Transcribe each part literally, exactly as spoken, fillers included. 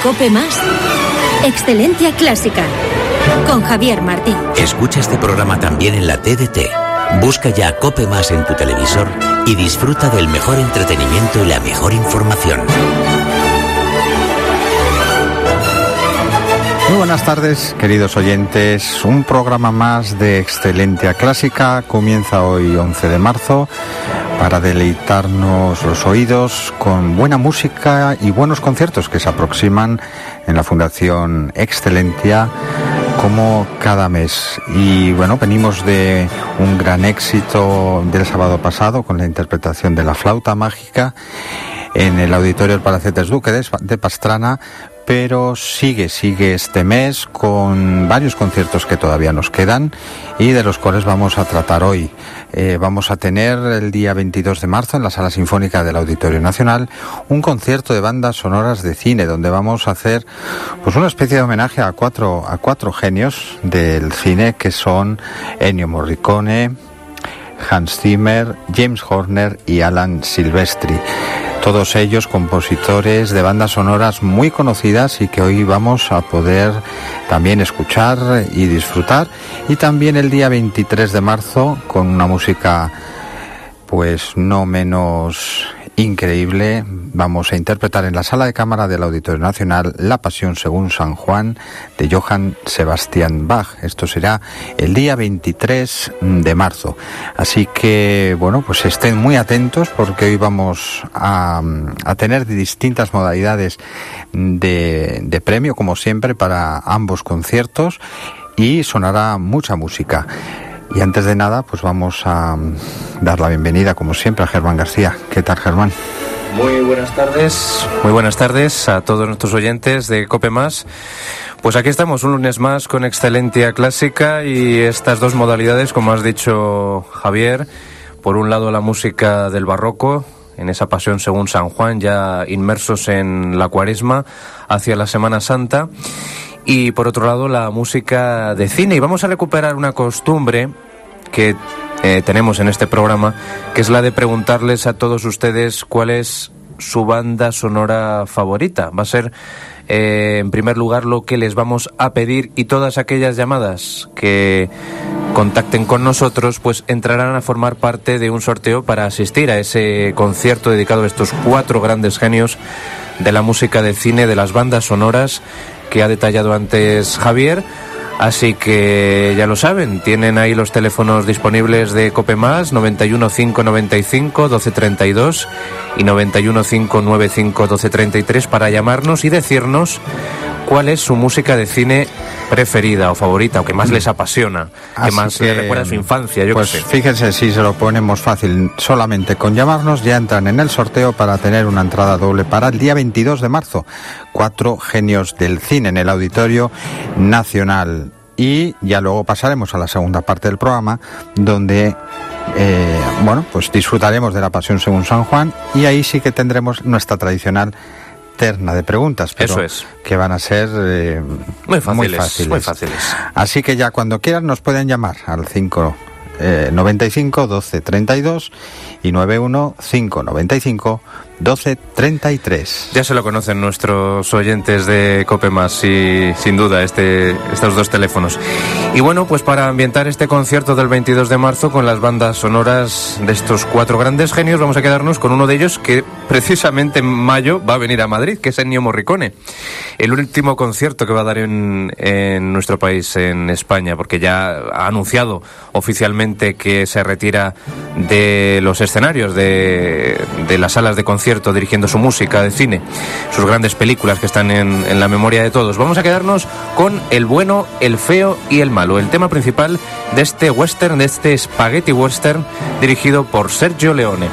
COPE Más, Excelencia Clásica, con Javier Martín. Escucha este programa también en la T D T. Busca ya COPE Más en tu televisor y disfruta del mejor entretenimiento y la mejor información. Muy buenas tardes, queridos oyentes. Un programa más de Excelencia Clásica comienza hoy, once de marzo, para deleitarnos los oídos con buena música y buenos conciertos que se aproximan en la Fundación Excelencia como cada mes. Y bueno, venimos de un gran éxito del sábado pasado con la interpretación de la flauta mágica en el Auditorio del Palacetes Duque de Pastrana, pero sigue, sigue este mes con varios conciertos que todavía nos quedan y de los cuales vamos a tratar hoy. Eh, vamos a tener el día veintidós de marzo en la Sala Sinfónica del Auditorio Nacional un concierto de bandas sonoras de cine, donde vamos a hacer pues una especie de homenaje a cuatro, a cuatro genios del cine, que son Ennio Morricone, Hans Zimmer, James Horner y Alan Silvestri. Todos ellos compositores de bandas sonoras muy conocidas y que hoy vamos a poder también escuchar y disfrutar. Y también el día veintitrés de marzo con una música pues no menos increíble, vamos a interpretar en la Sala de Cámara del Auditorio Nacional La Pasión según San Juan de Johann Sebastian Bach. Esto será el día veintitrés de marzo. Así que, bueno, pues estén muy atentos porque hoy vamos a, a tener distintas modalidades de, de premio, como siempre, para ambos conciertos, y sonará mucha música. Y antes de nada, pues vamos a dar la bienvenida, como siempre, a Germán García. ¿Qué tal, Germán? Muy buenas tardes, muy buenas tardes a todos nuestros oyentes de COPE Más. Pues aquí estamos un lunes más con Excelencia Clásica y estas dos modalidades, como has dicho, Javier. Por un lado, la música del barroco, en esa Pasión según San Juan, ya inmersos en la Cuaresma hacia la Semana Santa. Y por otro lado, la música de cine. Y vamos a recuperar una costumbre que eh, tenemos en este programa, que es la de preguntarles a todos ustedes cuál es su banda sonora favorita. Va a ser, eh, en primer lugar, lo que les vamos a pedir, y todas aquellas llamadas que contacten con nosotros pues entrarán a formar parte de un sorteo para asistir a ese concierto dedicado a estos cuatro grandes genios de la música de cine, de las bandas sonoras, que ha detallado antes Javier. Así que ya lo saben, tienen ahí los teléfonos disponibles de COPE Más, noventa y uno cinco noventa y cinco doce treinta y dos y noventa y uno cinco noventa y cinco doce treinta y tres para llamarnos y decirnos cuál es su música de cine preferida o favorita, o que más les apasiona, que Así más que, les recuerda a su infancia, yo pues qué sé. Fíjense, si se lo ponemos fácil, solamente con llamarnos ya entran en el sorteo para tener una entrada doble para el día veintidós de marzo. Cuatro genios del cine en el Auditorio Nacional. Y ya luego pasaremos a la segunda parte del programa, donde eh, bueno, pues disfrutaremos de la Pasión según San Juan, y ahí sí que tendremos nuestra tradicional terna de preguntas, pero Eso es. que van a ser eh, muy, fáciles, muy fáciles. Muy fáciles. Así que ya cuando quieran nos pueden llamar al cinco noventa y cinco doce treinta y dos y noventa y uno cinco noventa y cinco doce treinta y tres. Ya se lo conocen nuestros oyentes de COPE Más, y sin duda este, estos dos teléfonos. Y bueno, pues para ambientar este concierto del veintidós de marzo con las bandas sonoras de estos cuatro grandes genios, vamos a quedarnos con uno de ellos que precisamente en mayo va a venir a Madrid, que es Ennio Morricone. El último concierto que va a dar en, en nuestro país, en España, porque ya ha anunciado oficialmente que se retira de los escenarios, de, de las salas de concierto, dirigiendo su música de cine, sus grandes películas que están en, en la memoria de todos. Vamos a quedarnos con El bueno, el feo y el malo, el tema principal de este western, de este spaghetti western dirigido por Sergio Leone.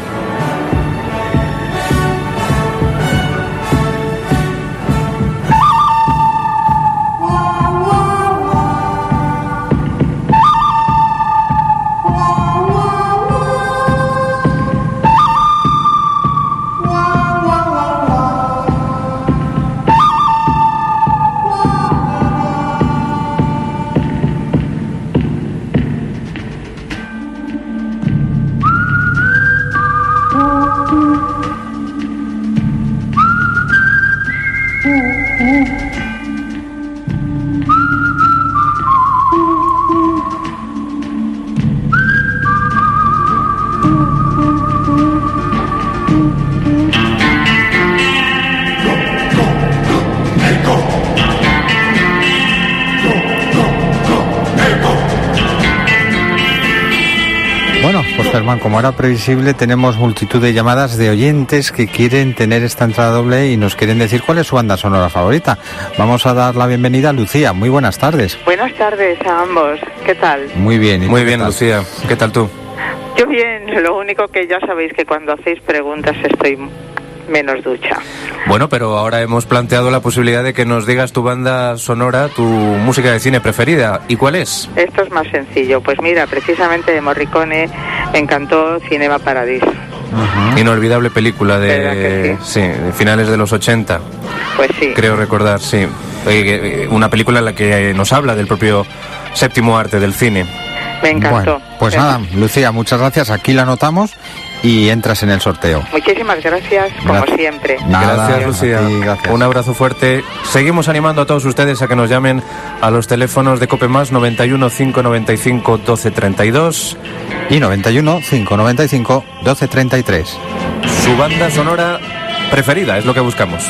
Bueno, pues Germán, como era previsible, tenemos multitud de llamadas de oyentes que quieren tener esta entrada doble y nos quieren decir cuál es su banda sonora favorita. Vamos a dar la bienvenida a Lucía. Muy buenas tardes. Buenas tardes a ambos. ¿Qué tal? Muy bien. Muy bien, Lucía. ¿Qué tal tú? Yo bien. Lo único que ya sabéis que cuando hacéis preguntas estoy menos ducha. Bueno, pero ahora hemos planteado la posibilidad de que nos digas tu banda sonora, tu música de cine preferida. ¿Y cuál es? Esto es más sencillo. Pues mira, precisamente de Morricone me encantó Cinema Paradiso. Uh-huh. Inolvidable película de, sí? Sí, de finales de los ochenta. Pues sí. Creo recordar, sí. Una película en la que nos habla del propio séptimo arte del cine. Me encantó. Bueno, pues nada, Lucía, muchas gracias. Aquí la anotamos y entras en el sorteo. Muchísimas gracias, como Gracias. siempre. Nada, gracias, Lucía. Ti, gracias. Un abrazo fuerte. Seguimos animando a todos ustedes a que nos llamen a los teléfonos de Cope Más noventa y uno, cinco noventa y cinco, doce treinta y dos y noventa y uno, cinco noventa y cinco, doce treinta y tres. Su banda sonora preferida es lo que buscamos.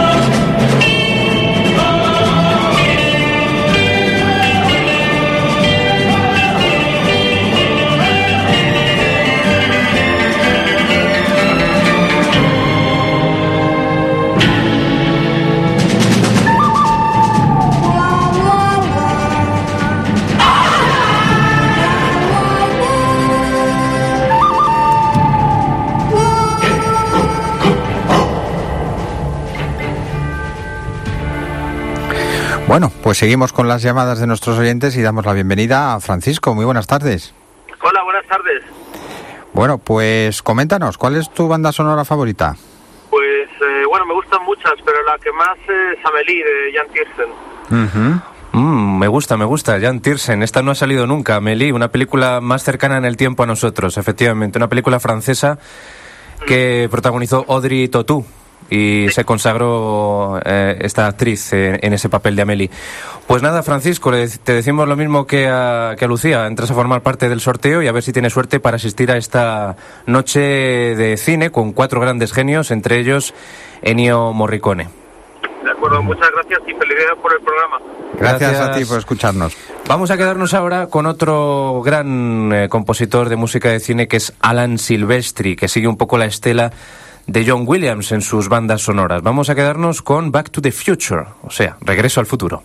Bueno, pues seguimos con las llamadas de nuestros oyentes y damos la bienvenida a Francisco. Muy buenas tardes. Hola, buenas tardes. Bueno, pues coméntanos, ¿cuál es tu banda sonora favorita? Pues, eh, bueno, me gustan muchas, pero la que más es Amélie, de Jan Tiersen. Uh-huh. Mm, me gusta, me gusta, Jan Tiersen. Esta no ha salido nunca, Amélie, una película más cercana en el tiempo a nosotros, efectivamente. Una película francesa que protagonizó Audrey Tautou. Y se consagró eh, esta actriz eh, en ese papel de Amélie. Pues nada, Francisco, le, te decimos lo mismo que a, que a Lucía. Entras a formar parte del sorteo y a ver si tienes suerte para asistir a esta noche de cine con cuatro grandes genios, entre ellos Ennio Morricone. De acuerdo, muchas gracias y felicidades por el programa. Gracias, Gracias a ti por escucharnos. Vamos a quedarnos ahora con otro gran eh, compositor de música de cine, que es Alan Silvestri, que sigue un poco la estela de John Williams en sus bandas sonoras. Vamos a quedarnos con Back to the Future, o sea, Regreso al Futuro.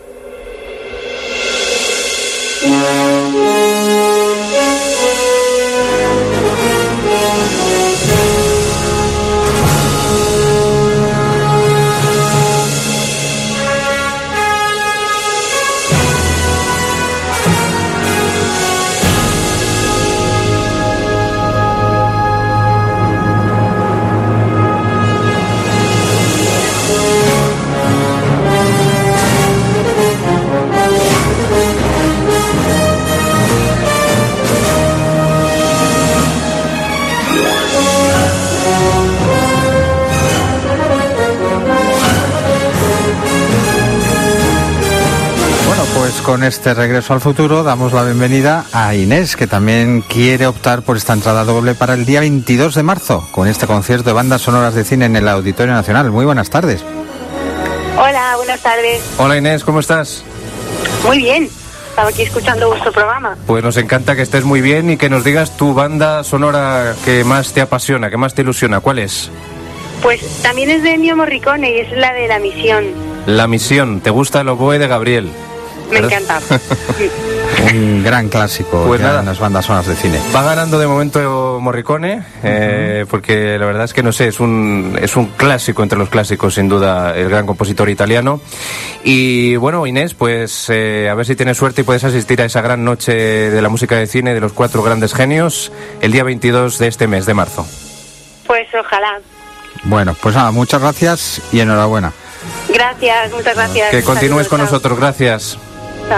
Con este Regreso al Futuro damos la bienvenida a Inés, que también quiere optar por esta entrada doble para el día veintidós de marzo, con este concierto de bandas sonoras de cine en el Auditorio Nacional. Muy buenas tardes. Hola, buenas tardes. Hola Inés, ¿cómo estás? Muy bien, estaba aquí escuchando vuestro programa. Pues nos encanta que estés muy bien y que nos digas tu banda sonora que más te apasiona, que más te ilusiona. ¿Cuál es? Pues también es de Ennio Morricone y es la de La Misión. La Misión, ¿te gusta el oboe de Gabriel? Me encanta. Un gran clásico pues ya nada, en las bandas sonoras de cine. Va ganando de momento Morricone, eh, uh-huh. porque la verdad es que no sé, es un, es un clásico entre los clásicos, sin duda, el gran compositor italiano. Y bueno, Inés, pues eh, a ver si tienes suerte y puedes asistir a esa gran noche de la música de cine de los cuatro grandes genios el día veintidós de este mes de marzo. Pues ojalá. Bueno, pues nada, muchas gracias y enhorabuena. Gracias, muchas gracias. Que continúes Saludos, con chao. nosotros, gracias. Chao.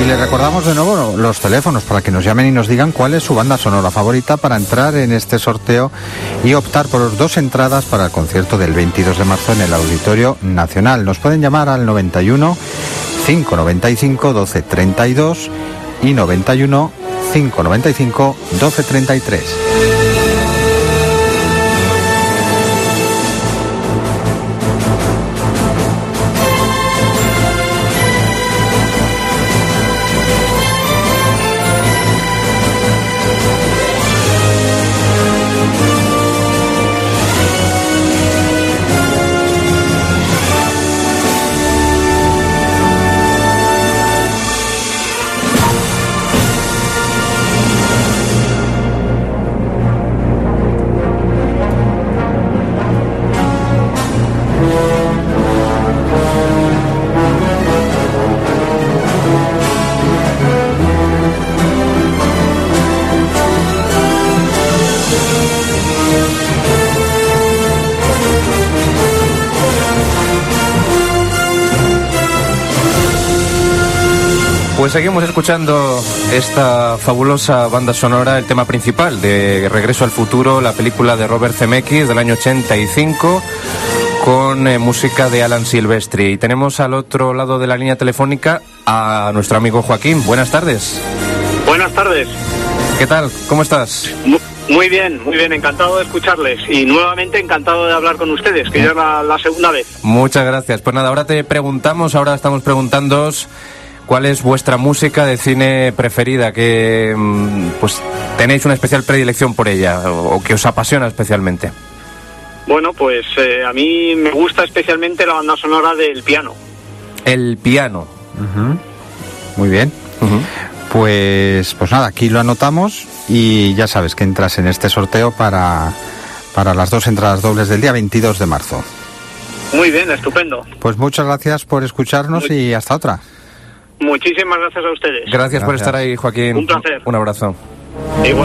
les recordamos de nuevo los teléfonos para que nos llamen y nos digan cuál es su banda sonora favorita para entrar en este sorteo y optar por dos entradas para el concierto del veintidós de marzo en el Auditorio Nacional. Nos pueden llamar al noventa y uno, cinco noventa y cinco, doce treinta y dos y noventa y uno, cinco noventa y cinco, doce treinta y tres. Pues seguimos escuchando esta fabulosa banda sonora, el tema principal de Regreso al Futuro, la película de Robert Zemeckis del año ochenta y cinco, con eh, música de Alan Silvestri. Y tenemos al otro lado de la línea telefónica a nuestro amigo Joaquín. Buenas tardes. Buenas tardes. ¿Qué tal? ¿Cómo estás? Muy bien, muy bien, encantado de escucharles y nuevamente encantado de hablar con ustedes, que ya es la, la segunda vez. Muchas gracias. Pues nada, ahora te preguntamos, ahora estamos preguntándoos cuál es vuestra música de cine preferida, que pues tenéis una especial predilección por ella o, o que os apasiona especialmente. Bueno, pues eh, a mí me gusta especialmente la banda sonora del piano. El piano. Uh-huh. Muy bien. Uh-huh. Pues, pues nada, aquí lo anotamos y ya sabes que entras en este sorteo para, para las dos entradas dobles del día veintidós de marzo. Muy bien, estupendo. Pues muchas gracias por escucharnos Muy... y hasta otra. Muchísimas gracias a ustedes. Gracias, gracias por estar ahí, Joaquín. Un placer. Un abrazo. Igual.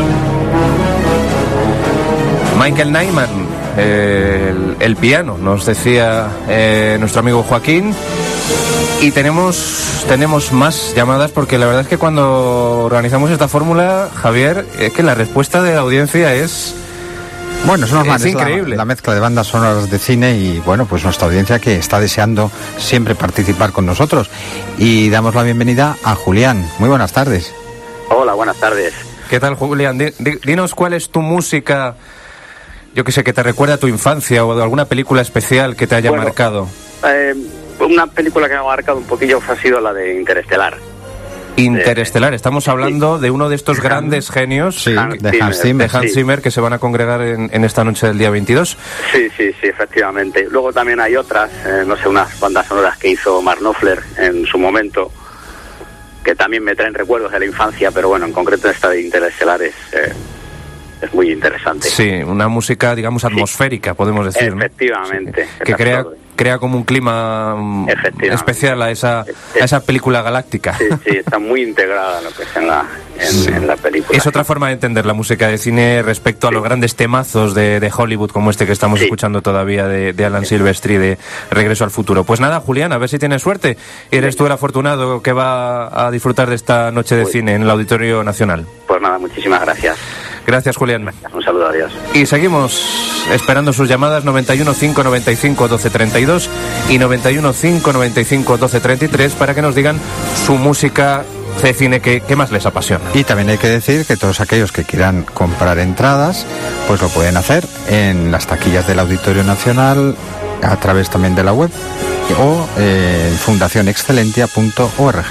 Michael Nyman, eh, el, el piano, nos decía eh, nuestro amigo Joaquín. Y tenemos tenemos más llamadas porque la verdad es que cuando organizamos esta fórmula, Javier, es que la respuesta de la audiencia es... Bueno, es normal, es, es increíble. La, la mezcla de bandas sonoras de cine y, bueno, pues nuestra audiencia que está deseando siempre participar con nosotros. Y damos la bienvenida a Julián. Muy buenas tardes. Hola, buenas tardes. ¿Qué tal, Julián? Dinos cuál es tu música, yo que sé, que te recuerda a tu infancia o de alguna película especial que te haya bueno, marcado. Eh, una película que me ha marcado un poquillo ha sido la de Interestelar. Interestelar, estamos hablando sí. de uno de estos grandes genios sí, Hans de Hans Zimmer, de Hans sí. Zimmer que se van a congregar en, en esta noche del día veintidós. Sí, sí, sí, efectivamente. Luego también hay otras, eh, no sé, unas bandas sonoras que hizo Mark Knopfler en su momento, que también me traen recuerdos de la infancia, pero bueno, en concreto esta de Interestelar es, eh, es muy interesante. Sí, una música, digamos, atmosférica, sí. podemos decir. Efectivamente. ¿No? Sí. Que crea... crea como un clima especial a esa a esa película galáctica. Sí, sí, está muy integrada lo que es en la, en, sí. en la película. Es otra forma de entender la música de cine respecto a sí. los grandes temazos de, de Hollywood como este que estamos sí. escuchando todavía de, de Alan sí. Silvestri, de Regreso al Futuro. Pues nada, Julián, a ver si tienes suerte. Eres sí. tú el afortunado que va a disfrutar de esta noche de pues, cine en el Auditorio Nacional. Pues nada, muchísimas gracias. Gracias, Julián. Un saludo, adiós. Y seguimos esperando sus llamadas noventa y uno, cinco noventa y cinco, doce treinta y dos y noventa y uno, cinco noventa y cinco, doce treinta y tres para que nos digan su música de cine que, que más les apasiona. Y también hay que decir que todos aquellos que quieran comprar entradas, pues lo pueden hacer en las taquillas del Auditorio Nacional, a través también de la web o en eh, fundación excelentia punto org.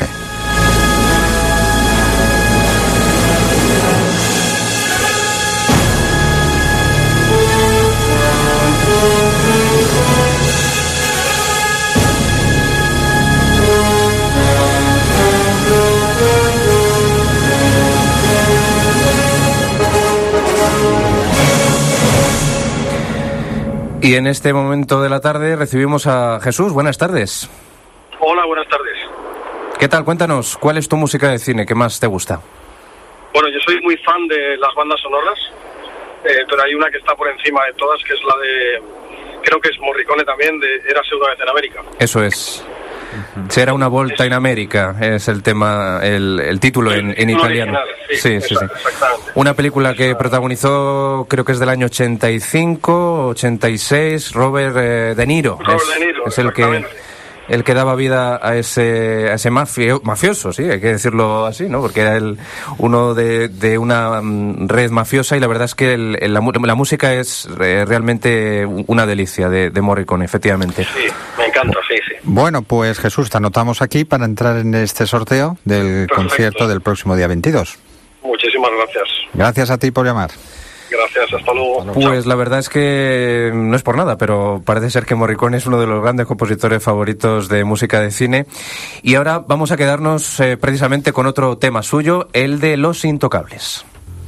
Y en este momento de la tarde recibimos a Jesús. Buenas tardes. Hola, buenas tardes. ¿Qué tal? Cuéntanos, ¿cuál es tu música de cine que más te gusta? Bueno, yo soy muy fan de las bandas sonoras, eh, pero hay una que está por encima de todas, que es la de, creo que es Morricone también, de Érase una vez en América. Eso es. C'era una volta in América, es el tema, el, el título en, en italiano. Original, sí, sí, sí, sí. Exactamente. Una película que protagonizó, creo que es del año ochenta y cinco, ochenta y seis, Robert eh, De Niro. Robert es, De Niro, es el que el que daba vida a ese a ese mafio, mafioso, sí, hay que decirlo así, ¿no? Porque era el, uno de, de una um, red mafiosa, y la verdad es que el, el, la, la música es eh, realmente una delicia de, de Morricone, efectivamente. Sí, me encanta, sí, sí. Bueno, pues Jesús, te anotamos aquí para entrar en este sorteo del Perfecto. concierto del próximo día veintidós. Muchísimas gracias. Gracias a ti por llamar. Gracias, hasta luego. Pues la verdad es que no es por nada, pero parece ser que Morricone es uno de los grandes compositores favoritos de música de cine. Y ahora vamos a quedarnos eh, precisamente con otro tema suyo, el de Los Intocables.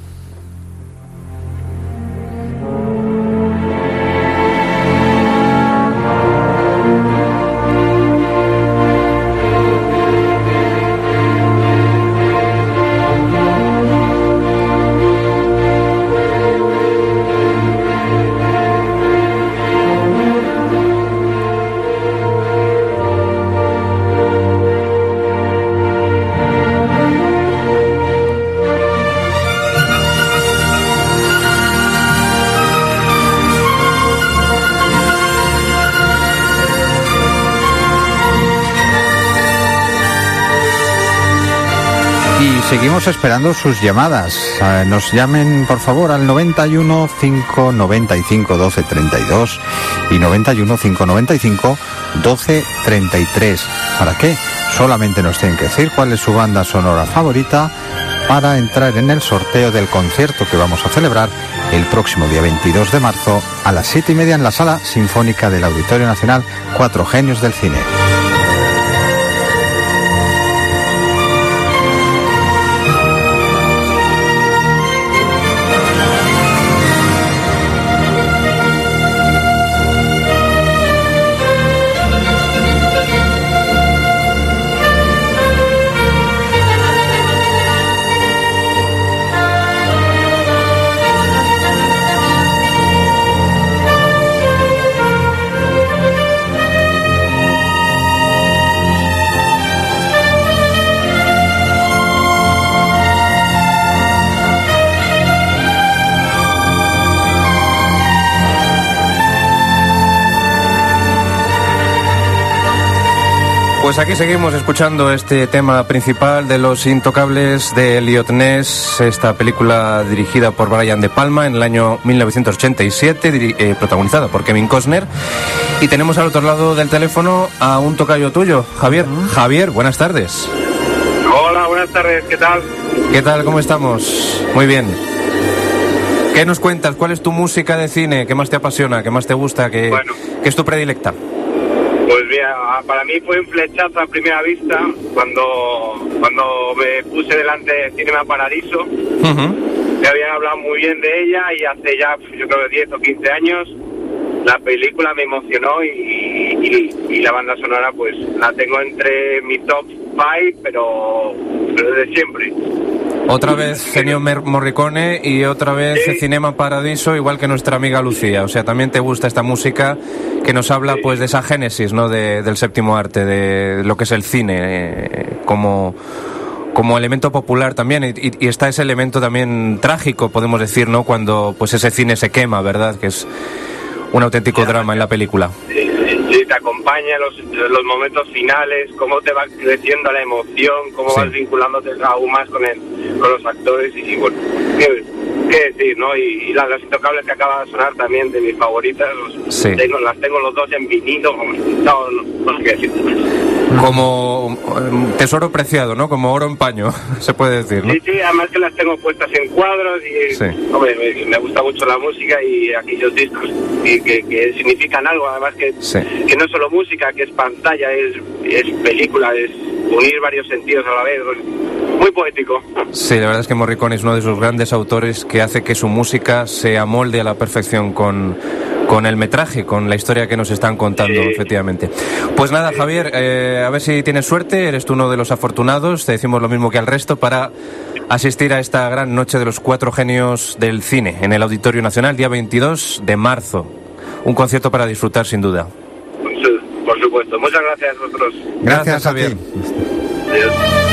Seguimos esperando sus llamadas. Eh, nos llamen, por favor, al noventa y uno, cinco noventa y cinco, doce treinta y dos y noventa y uno, cinco noventa y cinco, doce treinta y tres. ¿Para qué? Solamente nos tienen que decir cuál es su banda sonora favorita para entrar en el sorteo del concierto que vamos a celebrar el próximo día veintidós de marzo a las siete y media en la Sala Sinfónica del Auditorio Nacional Cuatro Genios del Cine. Pues aquí seguimos escuchando este tema principal de Los Intocables de Elliot Ness, esta película dirigida por Brian De Palma en el año mil novecientos ochenta y siete, eh, protagonizada por Kevin Costner. Y tenemos al otro lado del teléfono a un tocayo tuyo, Javier. Javier, buenas tardes. Hola, buenas tardes, ¿qué tal? ¿Qué tal? ¿Cómo estamos? Muy bien. ¿Qué nos cuentas? ¿Cuál es tu música de cine? ¿Qué más te apasiona? ¿Qué más te gusta? ¿Qué, bueno. ¿qué es tu predilecta? Pues mira, para mí fue un flechazo a primera vista cuando cuando me puse delante de Cinema Paradiso. Uh-huh. Me habían hablado muy bien de ella y hace ya, yo creo que diez o quince años, la película me emocionó y, y, y la banda sonora pues la tengo entre mi top cinco, pero, pero desde siempre. Otra vez Ennio Morricone y otra vez sí. Cinema Paradiso, igual que nuestra amiga Lucía. O sea, también te gusta esta música que nos habla sí. pues de esa génesis, ¿no? De, del séptimo arte, de lo que es el cine, eh, como, como elemento popular también. Y, y está ese elemento también trágico, podemos decir, ¿no? Cuando pues ese cine se quema, ¿verdad? Que es un auténtico sí, drama en la película. Sí, sí, sí, te acompaña los, los momentos finales, cómo te va creciendo la emoción, cómo sí. vas vinculándote aún más con el, con los actores y, y bueno, qué, qué decir, ¿no? Y, y las, las Intocables que acaba de sonar también de mis favoritas, los, sí. tengo, las tengo los dos en vinilo, como, no, no, no sé qué decir. Como tesoro preciado, ¿no? Como oro en paño, se puede decir, ¿no? Sí, sí, además que las tengo puestas en cuadros y sí. hombre, me, me gusta mucho la música y aquellos discos y que, que significan algo, además que, sí. que no es solo música, que es pantalla, es, es película, es unir varios sentidos a la vez, muy poético. Sí, la verdad es que Morricone es uno de esos grandes autores que hace que su música se amolde a la perfección con... con el metraje, con la historia que nos están contando, sí. efectivamente. Pues nada, Javier, eh, a ver si tienes suerte, eres tú uno de los afortunados, te decimos lo mismo que al resto, para asistir a esta gran noche de los cuatro genios del cine en el Auditorio Nacional, día veintidós de marzo. Un concierto para disfrutar, sin duda. Por supuesto. supuesto. Muchas gracias a vosotros. Gracias, gracias a Javier. ti. Adiós.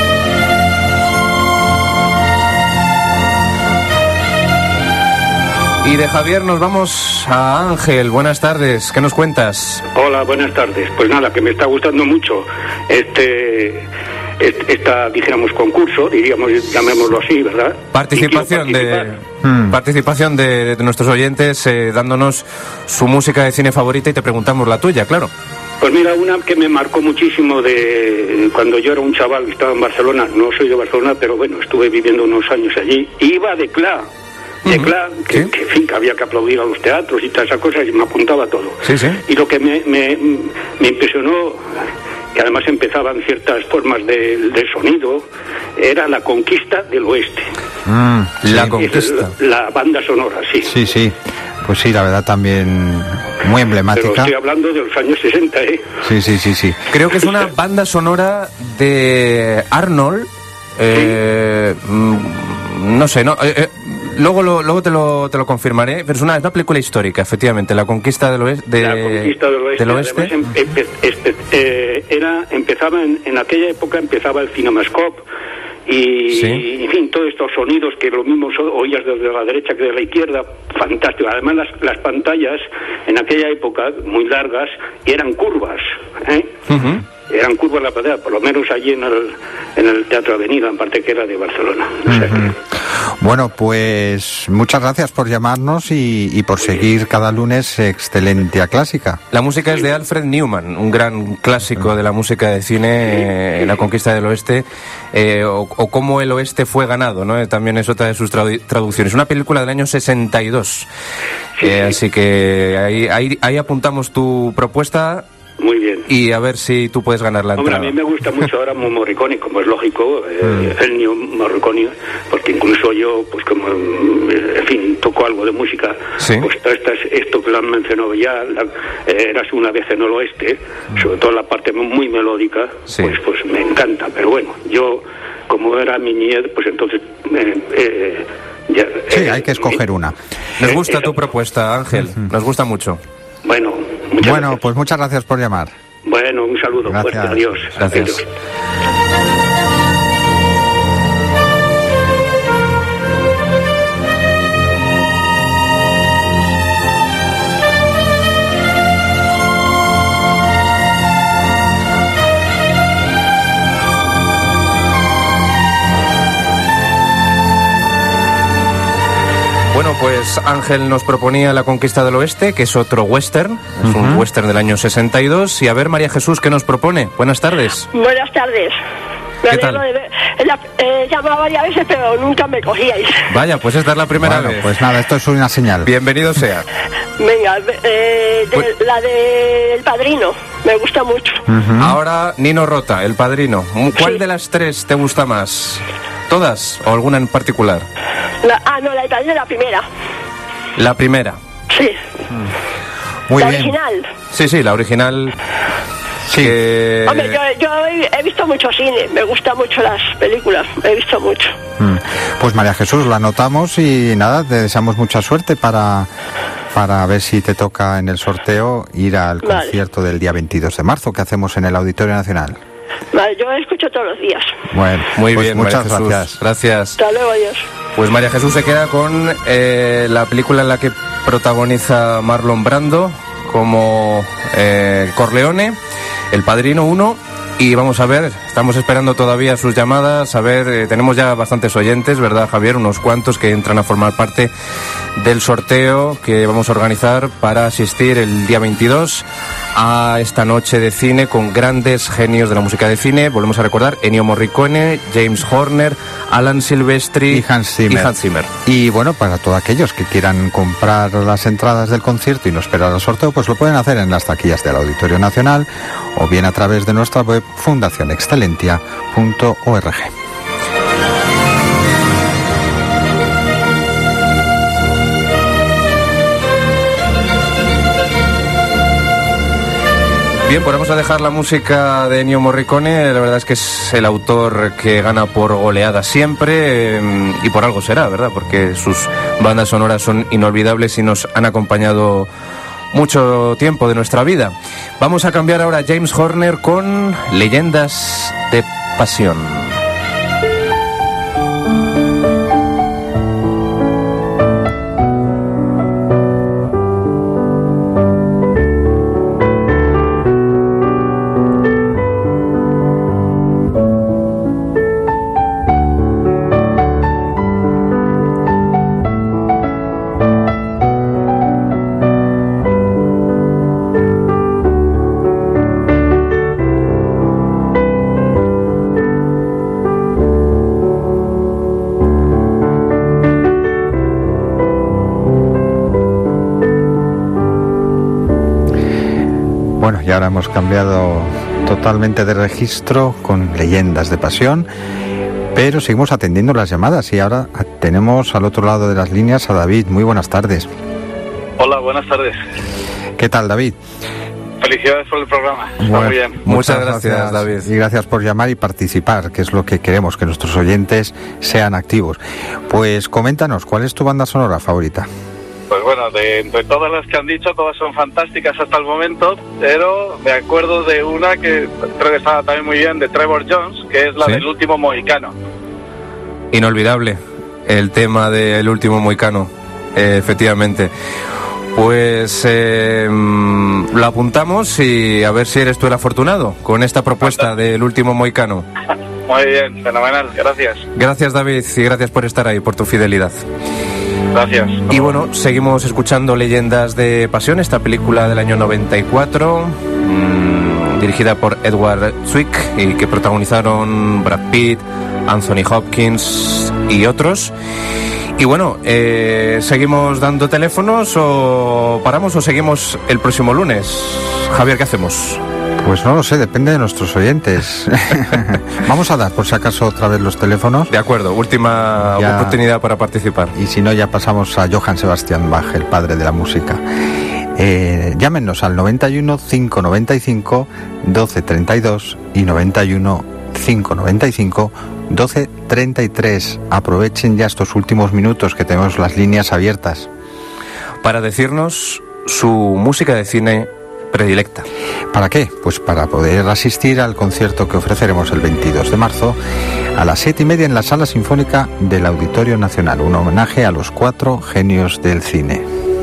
Y de Javier nos vamos a Ángel. Buenas tardes, ¿qué nos cuentas? Hola, buenas tardes. Pues nada, que me está gustando mucho este, este esta, dijéramos, concurso, diríamos, llamémoslo así, ¿verdad? Participación de hmm. participación de, de nuestros oyentes eh, dándonos su música de cine favorita y te preguntamos la tuya, claro. Pues mira, una que me marcó muchísimo de cuando yo era un chaval que estaba en Barcelona, no soy de Barcelona, pero bueno, estuve viviendo unos años allí, iba de Cla. De Cla, que, ¿sí? que, en fin, que había que aplaudir a los teatros y todas esas cosas, y me apuntaba todo. Sí, sí. Y lo que me, me, me impresionó, que además empezaban ciertas formas de, de sonido, era La Conquista del Oeste. Mm, la sí. Conquista. La, la banda sonora, sí. Sí, sí. Pues sí, la verdad también muy emblemática. Pero estoy hablando de los años sesenta, ¿eh? Sí, sí, sí, sí. Creo que es una banda sonora de Arnold. Eh, ¿Sí? No sé, no... Eh, eh, Luego, lo, luego te lo te lo confirmaré, pero es una, es una película histórica, efectivamente, La Conquista del Oeste. De, la Conquista del Oeste. Del oeste. Además, em, em, este, eh, era, empezaba en, en aquella época empezaba el Cinemascope y, sí. y, en fin, todos estos sonidos que lo mismo oías desde la derecha que de la izquierda, fantástico. Además, las, las pantallas en aquella época, muy largas, eran curvas, ¿eh? Uh-huh. Eran curvas la pantalla, por lo menos allí en el, en el Teatro Avenida, en parte que era de Barcelona. O sea, uh-huh. Bueno, pues muchas gracias por llamarnos y, y por seguir cada lunes Excelentia Clásica. La música es de Alfred Newman, un gran clásico de la música de cine, eh, La Conquista del Oeste, eh, o, o Cómo el Oeste fue ganado, ¿no? También es otra de sus tradu- traducciones. Una película del año sesenta y dos. Eh, así que ahí, ahí, ahí apuntamos tu propuesta. Muy bien. Y a ver si tú puedes ganar la entrada. Hombre, a mí me gusta mucho ahora Morricone, como es lógico, eh, el Ennio Morricone, porque incluso yo, pues como, en fin, toco algo de música, ¿sí? Pues estas, esto que lo han mencionado ya, la, eh, Eras una vez en el Oeste, mm. sobre todo la parte muy melódica, sí. pues, pues me encanta. Pero bueno, yo, como era mi niñez, pues entonces... Eh, eh, ya, sí, eh, hay que escoger mi, una. Nos gusta eh, tu propuesta, Ángel, uh-huh. nos gusta mucho. Bueno, muchas bueno gracias. Pues muchas gracias por llamar. Bueno, un saludo gracias. fuerte, adiós. Gracias. Adiós. Bueno, pues Ángel nos proponía La Conquista del Oeste, que es otro western, es uh-huh. un western del año sesenta y dos. Y a ver, María Jesús, ¿qué nos propone? Buenas tardes. Buenas tardes. Me ¿Qué tal? De, la, eh, llamaba varias veces, pero nunca me cogíais. Vaya, pues esta es la primera bueno, vez. Pues nada, esto es una señal. Bienvenido sea. Venga, eh, de, pues... la de El Padrino, me gusta mucho. Uh-huh. Ahora, Nino Rota, El Padrino. ¿Cuál sí. de las tres te gusta más? ¿Todas o alguna en particular? La, ah, no, la de Padrino, la primera. La primera. Sí. Muy la bien. original. Sí, sí, la original. Sí. Que... Hombre, yo, yo he, he visto mucho cine, me gustan mucho las películas, he visto mucho. Mm. Pues María Jesús, lo anotamos y nada, te deseamos mucha suerte para, para ver si te toca en el sorteo ir al vale. concierto del día veintidós de marzo que hacemos en el Auditorio Nacional. Vale, yo escucho todos los días. Bueno, muy pues bien, muchas María gracias. Gracias. Hasta luego, adiós. Pues María Jesús se queda con eh, la película en la que protagoniza Marlon Brando como eh, Corleone, El Padrino uno. Y vamos a ver, estamos esperando todavía sus llamadas. A ver, eh, tenemos ya bastantes oyentes, ¿verdad, Javier? Unos cuantos que entran a formar parte del sorteo que vamos a organizar para asistir el día veintidós a esta noche de cine con grandes genios de la música de cine. Volvemos a recordar, Ennio Morricone, James Horner, Alan Silvestri y Hans Zimmer. Y, Hans Zimmer. Y bueno, para todos aquellos que quieran comprar las entradas del concierto y no esperar al sorteo, pues lo pueden hacer en las taquillas del Auditorio Nacional o bien a través de nuestra web fundación excelentia punto org. Bien, pues vamos a dejar la música de Ennio Morricone. La verdad es que es el autor que gana por goleada siempre, eh, y por algo será, ¿verdad? Porque sus bandas sonoras son inolvidables y nos han acompañado mucho tiempo de nuestra vida. Vamos a cambiar ahora a James Horner con Leyendas de Pasión. Bueno, y ahora hemos cambiado totalmente de registro con Leyendas de Pasión, pero seguimos atendiendo las llamadas y ahora tenemos al otro lado de las líneas a David. Muy buenas tardes. Hola, buenas tardes. ¿Qué tal, David? Felicidades por el programa. Está Bueno, muy bien. Muchas, muchas gracias, gracias, David. Y gracias por llamar y participar, que es lo que queremos, que nuestros oyentes sean activos. Pues coméntanos, ¿cuál es tu banda sonora favorita? Pues bueno, de entre todas las que han dicho, todas son fantásticas hasta el momento, pero me acuerdo de una que creo que estaba también muy bien, de Trevor Jones, que es la ¿Sí? del último mohicano. Inolvidable el tema del último mohicano, eh, efectivamente. Pues eh, lo apuntamos y a ver si eres tú el afortunado con esta propuesta del último mohicano. Muy bien, fenomenal, gracias. Gracias, David, y gracias por estar ahí, por tu fidelidad. Gracias. Y bueno, seguimos escuchando Leyendas de Pasión, esta película del año noventa y cuatro, mmm, dirigida por Edward Zwick y que protagonizaron Brad Pitt, Anthony Hopkins y otros. Y bueno, eh, ¿seguimos dando teléfonos o paramos o seguimos el próximo lunes? Javier, ¿qué hacemos? Pues no lo sé, depende de nuestros oyentes. Vamos a dar, por si acaso, otra vez los teléfonos. De acuerdo, última Ya. oportunidad para participar. Y si no, ya pasamos a Johann Sebastian Bach, el padre de la música. Eh, llámenos al noventa y uno, cinco noventa y cinco, doce treinta y dos y noventa y uno, cinco noventa y cinco, doce treinta y tres. Aprovechen ya estos últimos minutos que tenemos las líneas abiertas. Para decirnos su música de cine predilecta. ¿Para qué? Pues para poder asistir al concierto que ofreceremos el veintidós de marzo a las siete y media en la Sala Sinfónica del Auditorio Nacional, un homenaje a los cuatro genios del cine.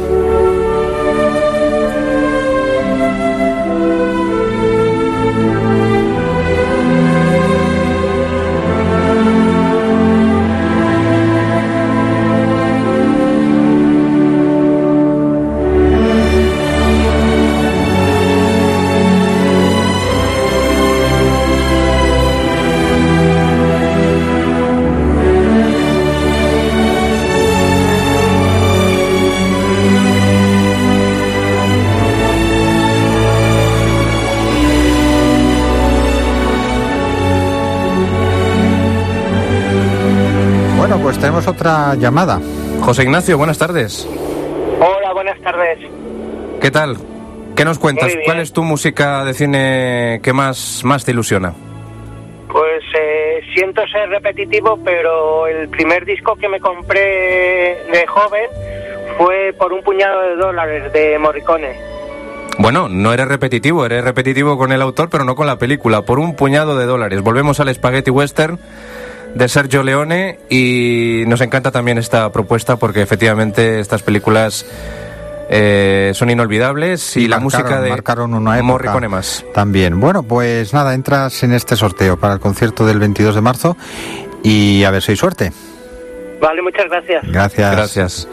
Pues tenemos otra llamada. José Ignacio, buenas tardes. Hola, buenas tardes. ¿Qué tal? ¿Qué nos cuentas? Muy bien. ¿Cuál es tu música de cine que más, más te ilusiona? Pues eh, siento ser repetitivo, pero el primer disco que me compré de joven fue Por un puñado de dólares, de Morricone. Bueno, no eres repetitivo, eres repetitivo con el autor, pero no con la película. Por un puñado de dólares. Volvemos al Spaghetti Western de Sergio Leone y nos encanta también esta propuesta porque efectivamente estas películas eh, son inolvidables y, y la marcaron, música de marcaron una época Morricone más. También. Bueno, pues nada, entras en este sorteo para el concierto del veintidós de marzo y a ver si hay suerte. Vale, muchas gracias. Gracias. Gracias.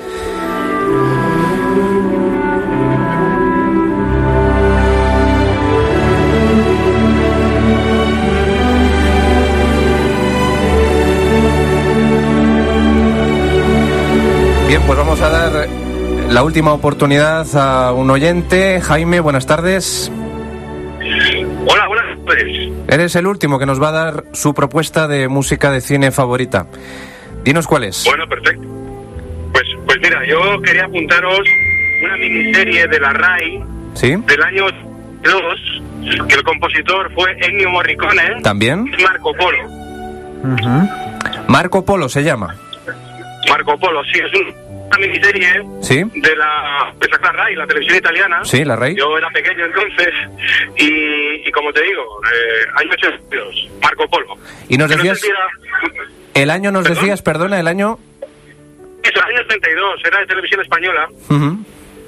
Bien, pues vamos a dar la última oportunidad a un oyente. Jaime, buenas tardes. Hola, buenas tardes. Eres el último que nos va a dar su propuesta de música de cine favorita. Dinos cuál es. Bueno, perfecto. Pues, pues mira, yo quería apuntaros una miniserie de la R A I, ¿sí?, del año dos, que el compositor fue Ennio Morricone. ¿También? Marco Polo. Uh-huh. Marco Polo se llama. Marco Polo, sí, es un una miniserie ¿Sí? de la de la RAI, la televisión italiana. Sí, la RAI. Yo era pequeño entonces y, y como te digo, eh, años ochenta y dos, Marco Polo. Y nos Que no decías, entendiera- el año nos ¿Perdón? decías, perdona, el año... Eso, año treinta y dos, era de televisión española. Uh-huh.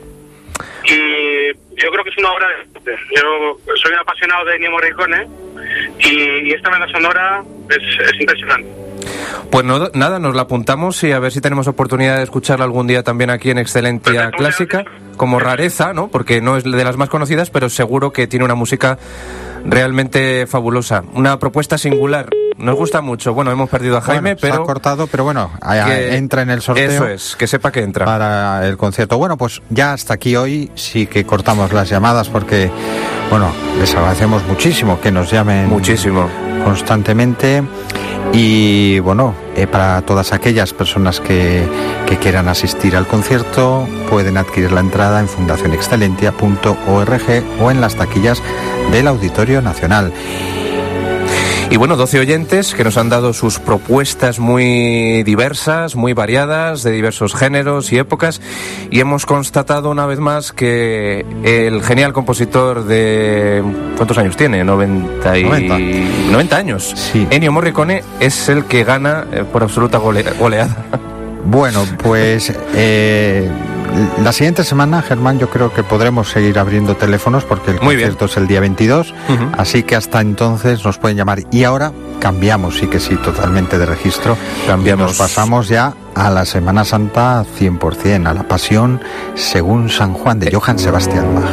Y yo creo que es una obra de... Yo soy un apasionado de Ennio Morricone y, y esta banda sonora es, es impresionante. Pues no, nada, nos la apuntamos y a ver si tenemos oportunidad de escucharla algún día también aquí en Excelentia Clásica, como rareza, ¿no? Porque no es de las más conocidas, pero seguro que tiene una música realmente fabulosa. Una propuesta singular. Nos gusta mucho. Bueno, hemos perdido a Jaime, Bueno, pero... se ha cortado, pero bueno, que entra en el sorteo. Eso es, que sepa que entra. Para el concierto. Bueno, pues ya hasta aquí hoy sí que cortamos las llamadas porque, bueno, les agradecemos muchísimo que nos llamen muchísimo constantemente. Y bueno, eh, para todas aquellas personas que, que quieran asistir al concierto, pueden adquirir la entrada en fundación excelentia punto org o en las taquillas del Auditorio Nacional. Y bueno, doce oyentes que nos han dado sus propuestas muy diversas, muy variadas, de diversos géneros y épocas, y hemos constatado una vez más que el genial compositor de... ¿cuántos años tiene? noventa y... noventa. noventa años. Sí. Ennio Morricone es el que gana eh, por absoluta gole- goleada. Bueno, pues eh, la siguiente semana, Germán, yo creo que podremos seguir abriendo teléfonos porque el Muy concierto es el día veintidós, Uh-huh. así que hasta entonces nos pueden llamar. Y ahora cambiamos, sí que sí, totalmente de registro. Cambiamos. Nos pasamos ya a la Semana Santa cien por ciento, a la Pasión según San Juan de Johann Sebastian Bach.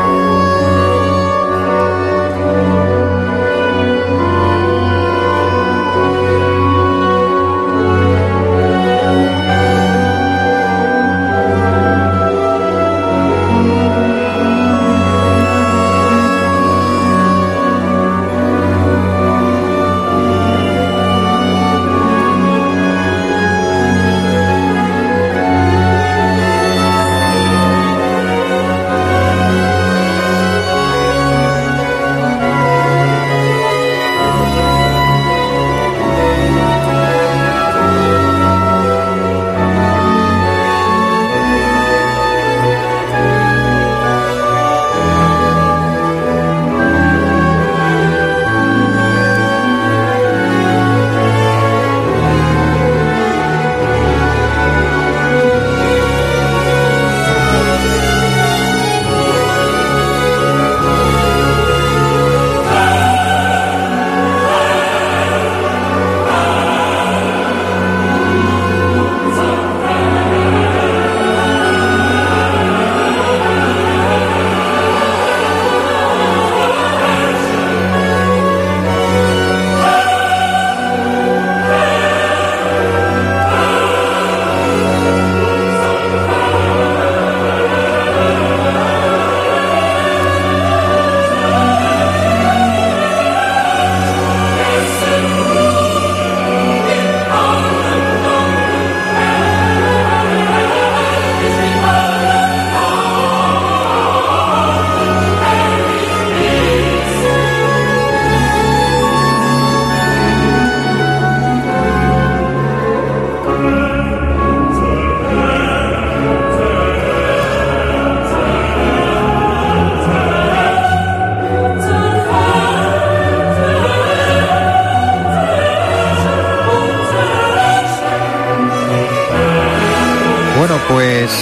Pues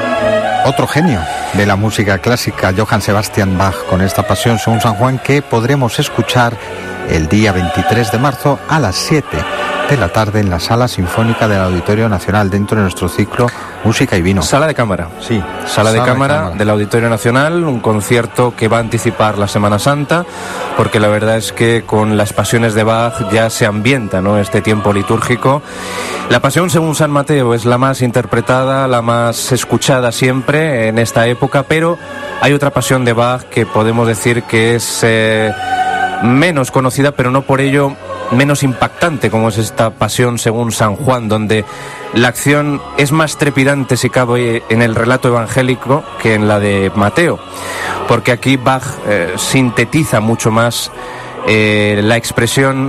otro genio de la música clásica, Johann Sebastian Bach, con esta Pasión según San Juan, que podremos escuchar el día veintitrés de marzo a las siete de la tarde en la Sala Sinfónica del Auditorio Nacional, dentro de nuestro ciclo Música y Vino. Sala de cámara. Sí. Sala, Sala de, de cámara cámara del Auditorio Nacional, un concierto que va a anticipar la Semana Santa, porque la verdad es que con las pasiones de Bach ya se ambienta, ¿no?, este tiempo litúrgico. La Pasión según San Mateo es la más interpretada, la más escuchada siempre en esta época, pero hay otra pasión de Bach que podemos decir que es eh, menos conocida, pero no por ello menos impactante, como es esta Pasión según San Juan, donde la acción es más trepidante, si cabe, en el relato evangélico que en la de Mateo, porque aquí Bach eh, sintetiza mucho más eh, la expresión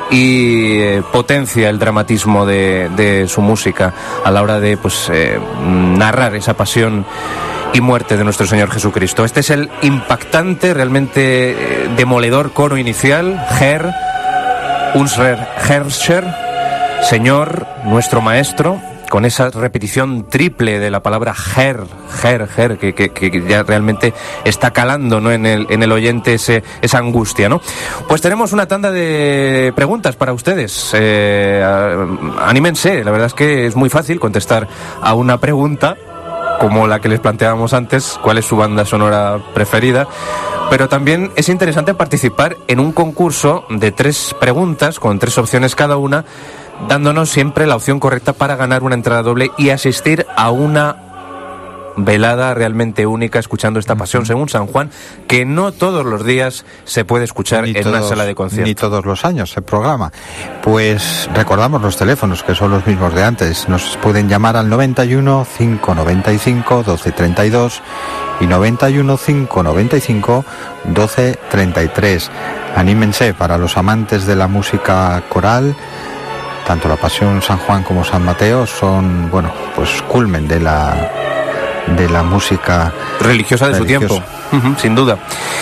y eh, potencia el dramatismo de, de su música a la hora de pues eh, narrar esa pasión y muerte de nuestro Señor Jesucristo. Este es el impactante, realmente eh, demoledor coro inicial, Herr, Unser Herrscher, Señor, nuestro Maestro, con esa repetición triple de la palabra Herr, Herr, Herr, que, que, que ya realmente está calando, ¿no?, en el, en el oyente ese, esa angustia, ¿no? Pues tenemos una tanda de preguntas para ustedes. Eh, anímense, la verdad es que es muy fácil contestar a una pregunta como la que les planteábamos antes, cuál es su banda sonora preferida, pero también es interesante participar en un concurso de tres preguntas con tres opciones cada una, dándonos siempre la opción correcta para ganar una entrada doble y asistir a una velada realmente única escuchando esta Pasión según San Juan, que no todos los días se puede escuchar ni en todos, una sala de concierto. Ni todos los años se programa. Pues recordamos los teléfonos, que son los mismos de antes. Nos pueden llamar al noventa y uno, cinco noventa y cinco, doce treinta y dos y noventa y uno, cinco noventa y cinco, doce treinta y tres. Anímense, para los amantes de la música coral, tanto la Pasión San Juan como San Mateo son, bueno, pues culmen de la de la música religiosa de religiosa. su tiempo, uh-huh, sin duda,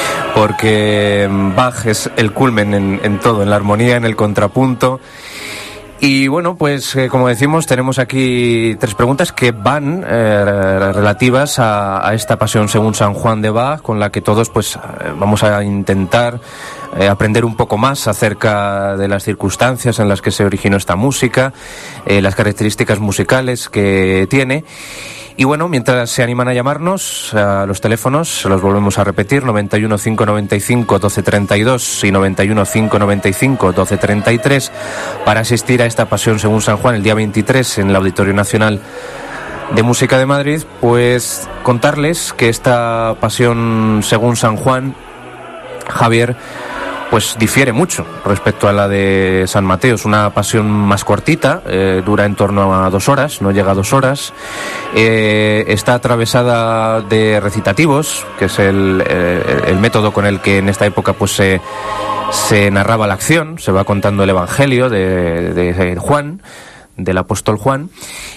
porque Bach es el culmen en, en todo, en la armonía, en el contrapunto. Y bueno, pues eh, como decimos, tenemos aquí tres preguntas que van eh, relativas a, a esta Pasión según San Juan de Bach, con la que todos pues eh, vamos a intentar eh, aprender un poco más acerca de las circunstancias en las que se originó esta música, eh, las características musicales que tiene. Y bueno, mientras se animan a llamarnos a los teléfonos, se los volvemos a repetir, noventa y uno, cinco noventa y cinco, doce treinta y dos y noventa y uno, cinco noventa y cinco, doce treinta y tres, para asistir a esta Pasión según San Juan el día veintitrés en el Auditorio Nacional de Música de Madrid. Pues contarles que esta Pasión según San Juan, Javier, pues difiere mucho respecto a la de San Mateo. Es una pasión más cortita, eh, dura en torno a dos horas, no llega a dos horas. Eh, está atravesada de recitativos, que es el, eh, el método con el que en esta época pues se, se narraba la acción. Se va contando el Evangelio de, de, de Juan, del apóstol Juan,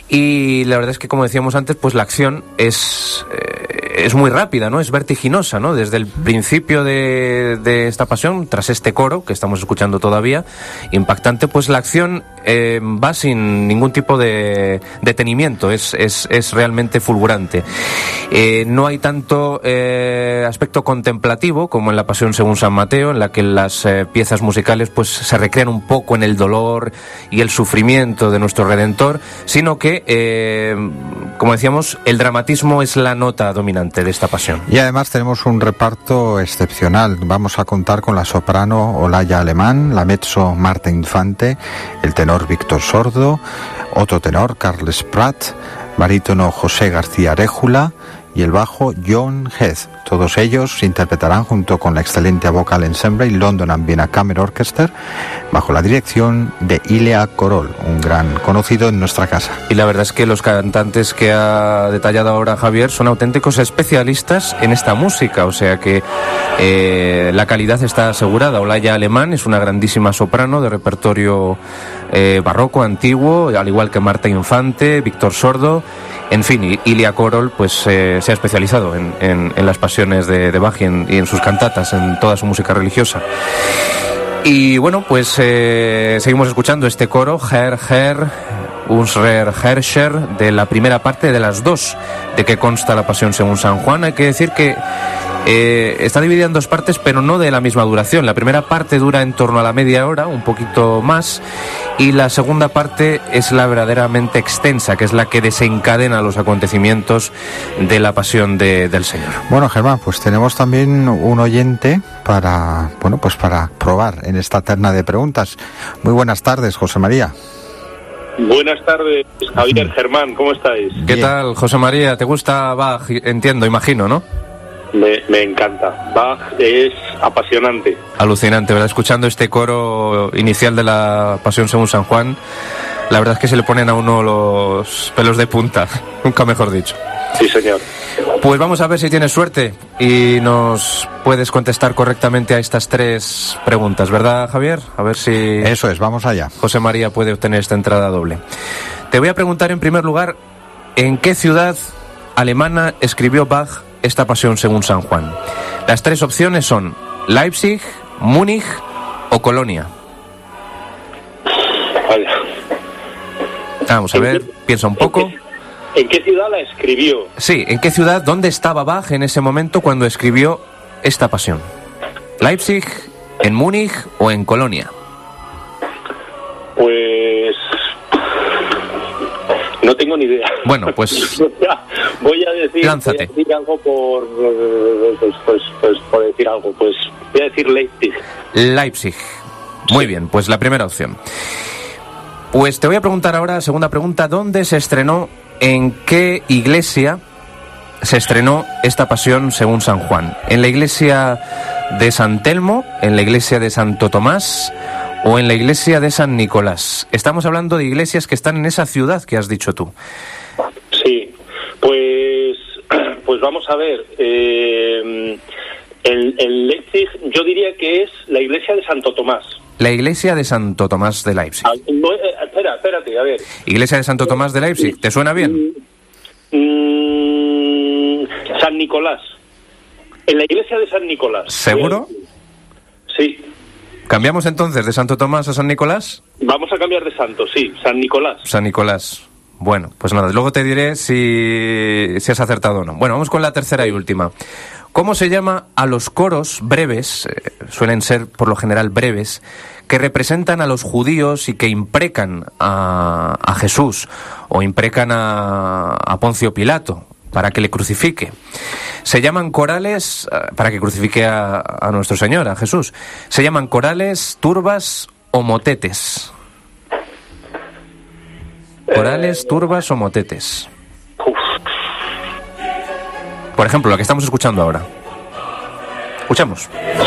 y la verdad es que, como decíamos antes, pues la acción es eh, es muy rápida, ¿no? Es vertiginosa, ¿no? Desde el principio de, de esta pasión, tras este coro que estamos escuchando todavía, impactante, pues la acción eh, va sin ningún tipo de detenimiento, es, es, es realmente fulgurante. Eh, no hay tanto eh, aspecto contemplativo como en la Pasión según San Mateo, en la que las eh, piezas musicales pues se recrean un poco en el dolor y el sufrimiento de nuestro Redentor, sino que, eh, como decíamos, el dramatismo es la nota dominante de esta pasión. Y además tenemos un reparto excepcional. Vamos a contar con la soprano Olaya Alemán, la mezzo Marta Infante, el tenor Víctor Sordo, otro tenor Carles Prat, barítono José García Aréjula y el bajo John Heath. Todos ellos interpretarán junto con la excelente Vocal Ensemble y London Ambient Chamber Orchestra bajo la dirección de Ilya Korol, un gran conocido en nuestra casa. Y la verdad es que los cantantes que ha detallado ahora Javier son auténticos especialistas en esta música, o sea que eh, la calidad está asegurada. Olaya Alemán es una grandísima soprano de repertorio eh, barroco, antiguo, al igual que Marta Infante, Víctor Sordo. En fin, Ilya Korol pues eh, se ha especializado en, en, en las pasiones de, de Bach y en, y en sus cantatas, en toda su música religiosa. Y bueno, pues eh, seguimos escuchando este coro, Herr, Herr, Unser Herrscher, de la primera parte de las dos de que consta la Pasión según San Juan. Hay que decir que eh, está dividida en dos partes, pero no de la misma duración. La primera parte dura en torno a la media hora, un poquito más, y la segunda parte es la verdaderamente extensa, que es la que desencadena los acontecimientos de la Pasión de, del Señor. Bueno, Germán, pues tenemos también un oyente para, bueno, pues para probar en esta terna de preguntas. Muy buenas tardes, José María. Buenas tardes, Javier, Germán, ¿cómo estáis? ¿Qué Bien. tal, José María? ¿Te gusta Bach? Entiendo, imagino, ¿no? Me, me encanta. Bach es apasionante. Alucinante, ¿verdad? Escuchando este coro inicial de la Pasión según San Juan, la verdad es que se le ponen a uno los pelos de punta, nunca mejor dicho. Sí, señor. Pues vamos a ver si tienes suerte y nos puedes contestar correctamente a estas tres preguntas, ¿verdad, Javier? A ver si... Eso es, vamos allá. José María puede obtener esta entrada doble. Te voy a preguntar en primer lugar, ¿en qué ciudad alemana escribió Bach esta Pasión según San Juan? Las tres opciones son Leipzig, Múnich o Colonia. Vaya. Vamos a ver, piensa un poco. ¿En qué ciudad la escribió? Sí, ¿en qué ciudad? ¿Dónde estaba Bach en ese momento cuando escribió esta Pasión? ¿Leipzig, en Múnich o en Colonia? Pues... no tengo ni idea. Bueno, pues... voy a decir, lánzate. Voy a decir algo por... Pues, pues, pues por decir algo, pues voy a decir Leipzig. Leipzig. Muy bien, pues la primera opción. Pues te voy a preguntar ahora, segunda pregunta, ¿dónde se estrenó, en qué iglesia se estrenó esta Pasión según San Juan? ¿En la iglesia de San Telmo, en la iglesia de Santo Tomás o en la iglesia de San Nicolás? Estamos hablando de iglesias que están en esa ciudad que has dicho tú. Sí, pues, pues vamos a ver. Eh, en, en Leipzig yo diría que es la iglesia de Santo Tomás. La iglesia de Santo Tomás de Leipzig. Ah, no, eh, espera, espérate, a ver. Iglesia de Santo Tomás de Leipzig, ¿te suena bien? Mm, San Nicolás. En la iglesia de San Nicolás. ¿Seguro? Sí. ¿Cambiamos entonces de Santo Tomás a San Nicolás? Vamos a cambiar de santo, sí, San Nicolás. San Nicolás. Bueno, pues nada, luego te diré si, si has acertado o no. Bueno, vamos con la tercera y última. ¿Cómo se llama a los coros breves, eh, suelen ser por lo general breves, que representan a los judíos y que imprecan a, a Jesús o imprecan a, a Poncio Pilato para que le crucifique? Se llaman corales, para que crucifique a, a nuestro Señor, a Jesús. Se llaman corales, turbas o motetes. Corales, turbas o motetes. Por ejemplo, lo que estamos escuchando ahora. Escuchamos.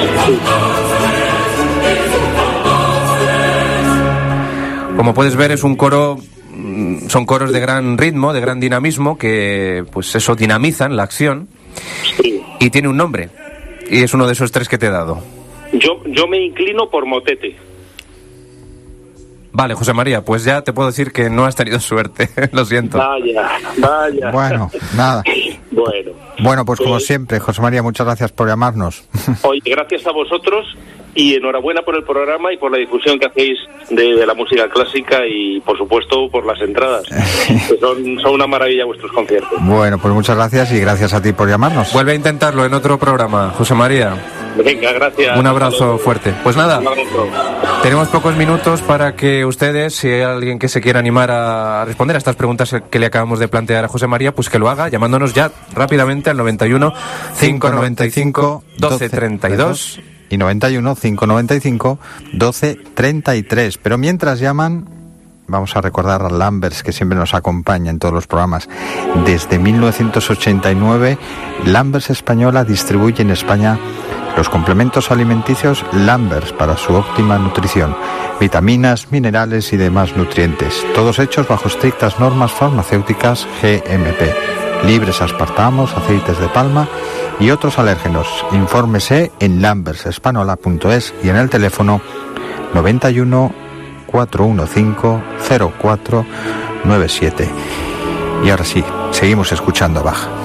Como puedes ver, es un coro, son coros de gran ritmo, de gran dinamismo, que pues eso dinamizan la acción. Y tiene un nombre. Y es uno de esos tres que te he dado. Yo, yo me inclino por motete. Vale, José María, pues ya te puedo decir que no has tenido suerte. Lo siento. Vaya, vaya. Bueno, nada. Bueno. Bueno, pues como siempre, José María, muchas gracias por llamarnos. Oye, gracias a vosotros y enhorabuena por el programa y por la difusión que hacéis de, de la música clásica y, por supuesto, por las entradas. Que son, son una maravilla vuestros conciertos. Bueno, pues muchas gracias y gracias a ti por llamarnos. Vuelve a intentarlo en otro programa, José María. Venga, gracias. Un abrazo fuerte. Pues nada, tenemos pocos minutos para que ustedes, si hay alguien que se quiera animar a responder a estas preguntas que le acabamos de plantear a José María, pues que lo haga llamándonos ya rápidamente al noventa y uno, cinco noventa y cinco, doce treinta y dos y noventa y uno, cinco noventa y cinco, doce treinta y tres. Pero mientras llaman, vamos a recordar a Lambers, que siempre nos acompaña en todos los programas. Desde mil novecientos ochenta y nueve, Lambers Española distribuye en España los complementos alimenticios Lambers para su óptima nutrición, vitaminas, minerales y demás nutrientes, todos hechos bajo estrictas normas farmacéuticas G M P, libres aspartamos, aceites de palma y otros alérgenos. Infórmese en lambers espanola punto es y en el teléfono noventa y uno, cuatrocientos quince, cero cuatro nueve siete. Y ahora sí, seguimos escuchando a Bach.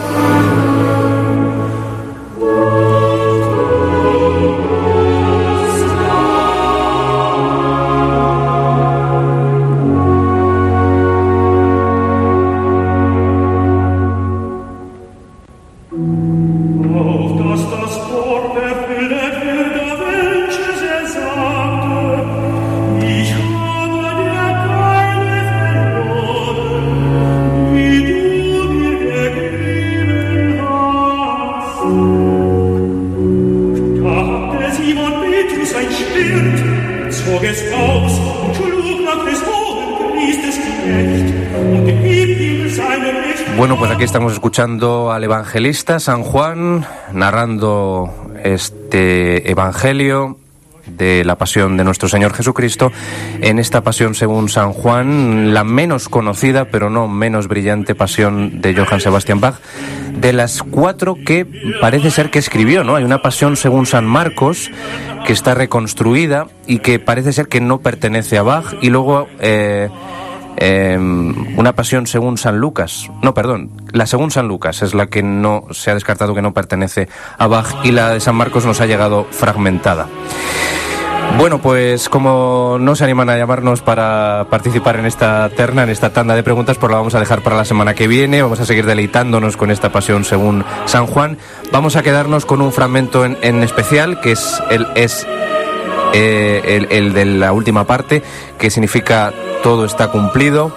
Bueno, pues aquí estamos escuchando al evangelista San Juan narrando este evangelio de la pasión de nuestro Señor Jesucristo, en esta pasión según San Juan, la menos conocida pero no menos brillante pasión de Johann Sebastian Bach, de las cuatro que parece ser que escribió, ¿no? Hay una pasión según San Marcos que está reconstruida y que parece ser que no pertenece a Bach, y luego eh, eh, una pasión según San Lucas, no, perdón, la según San Lucas es la que no se ha descartado, que no pertenece a Bach, y la de San Marcos nos ha llegado fragmentada. Bueno, pues como no se animan a llamarnos para participar en esta terna, en esta tanda de preguntas, pues la vamos a dejar para la semana que viene. Vamos a seguir deleitándonos con esta pasión según San Juan. Vamos a quedarnos con un fragmento en, en especial, que es el, es, eh, el, el de la última parte, que significa todo está cumplido.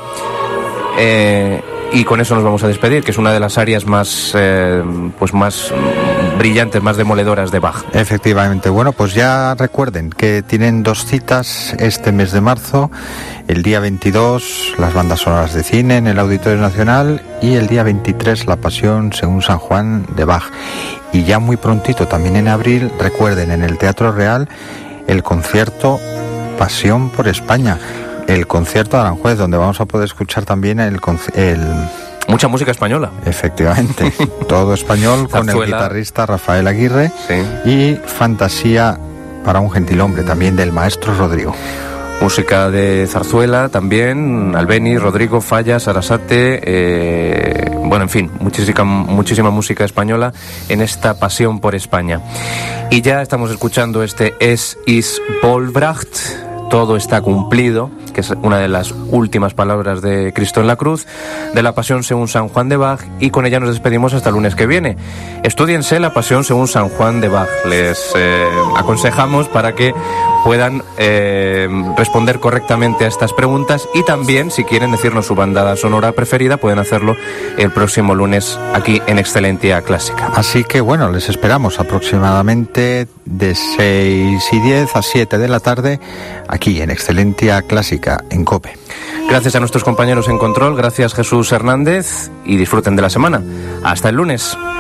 Eh, y con eso nos vamos a despedir, que es una de las áreas más, eh, pues más brillantes, más demoledoras de Bach. Efectivamente. Bueno, pues ya recuerden que tienen dos citas este mes de marzo. El día veintidós, las bandas sonoras de cine en el Auditorio Nacional, y el día veintitrés, la pasión según San Juan de Bach. Y ya muy prontito, también en abril, recuerden, en el Teatro Real, el concierto Pasión por España. El concierto de Aranjuez, donde vamos a poder escuchar también el... el... mucha música española. Efectivamente, todo español, con el guitarrista Rafael Aguirre, sí. Y Fantasía para un gentilhombre, también del maestro Rodrigo. Música de zarzuela también, Albéniz, Rodrigo, Falla, Sarasate, eh, bueno, en fin, muchísima, muchísima música española en esta pasión por España. Y ya estamos escuchando este Es is Vollbracht, todo está cumplido, que es una de las últimas palabras de Cristo en la cruz, de la pasión según San Juan de Bach, y con ella nos despedimos hasta el lunes que viene. Estúdiense la pasión según San Juan de Bach, les eh, aconsejamos para que puedan eh, responder correctamente a estas preguntas, y también, si quieren decirnos su banda sonora preferida, pueden hacerlo el próximo lunes aquí en Excelentia Clásica. Así que bueno, les esperamos aproximadamente de seis y diez a siete de la tarde aquí en Excelentia Clásica en COPE. Gracias a nuestros compañeros en control, gracias Jesús Hernández, y disfruten de la semana. Hasta el lunes.